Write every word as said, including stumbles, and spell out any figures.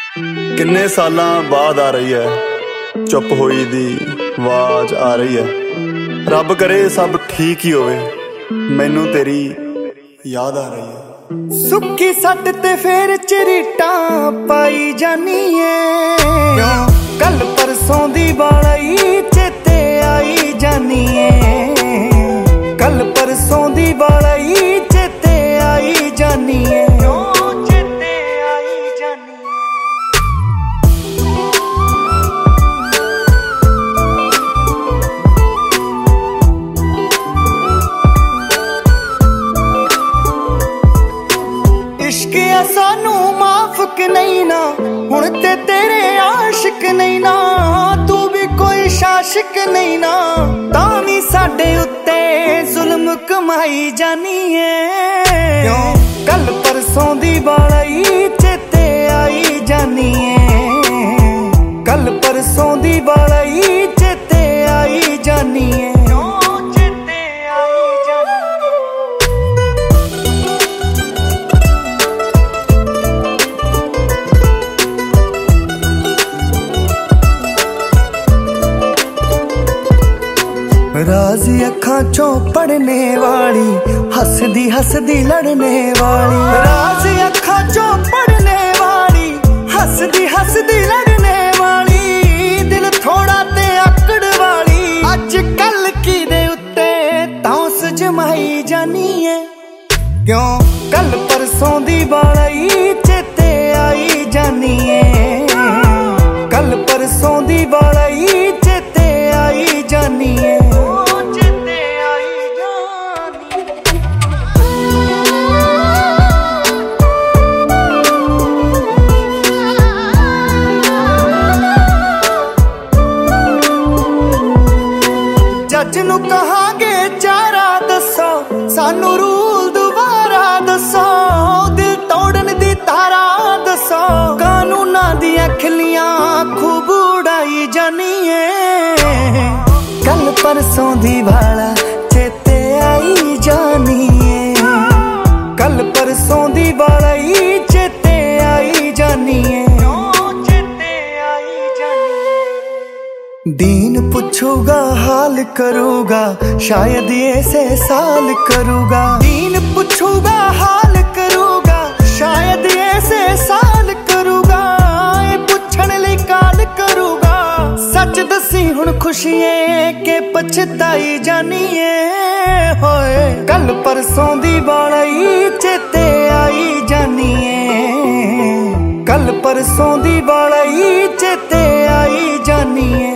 किन्ने सालां बाद आ रही है, चुप होई दी आवाज आ रही है। रब करे सब ठीक ही होवे, मैनू तेरी याद आ रही है। सुक्की सट ते फेर चरीटा पाई जानी है, कल परसों दी बालाई चेते आई जानी है, कल परसों दी बालाई चेते आई जानी है। इश्क है सानू माफ के नहीं ना, हुण ते तेरे आशिक नहीं ना, तू भी कोई शाशिक नहीं ना, तावी साडे उत्ते जुल्म कमाई जानी है। कल परसों दी बालाई चेते आई जानी है, कल परसों दी बालाई चेते आई जानी है। राज़ी अखां चों पढ़ने वाली, हसदी हसदी लड़ने वाली, राज़ी अखां चों पढ़ने वाली, हसदी हसदी लड़ने वाली, दिल थोड़ा ते आकड़ वाली, अज कल की दे उत्ते तौस जमाई जानी है। क्यों कल परसों दी बालाई चेते आई जानी है, कल परसों दी बालाई चेते आई जानी है। जज नू कहांगे चारा दसो, सानू रूल दुबारा दसो, दिल तोड़न दी तारा दसो, कानूना दियां खिलियां खूब उड़ाई जानी है। कल परसों दी भाला चेते आई जानी है, कल परसों दी बालाई चेते आई जानी है। दीन पुछूगा हाल करूगा, शायद ऐसे साल करूगा, दीन पुछूगा हाल करूगा, शायद ऐसे साल करूगा, ए पुछण लई काल करूगा, सच दसी हुण खुशियां के पछताई जानी है। होए कल परसों दी बालाई चेते आई जानी है, कल परसों दी बालाई चेते आई जानी है।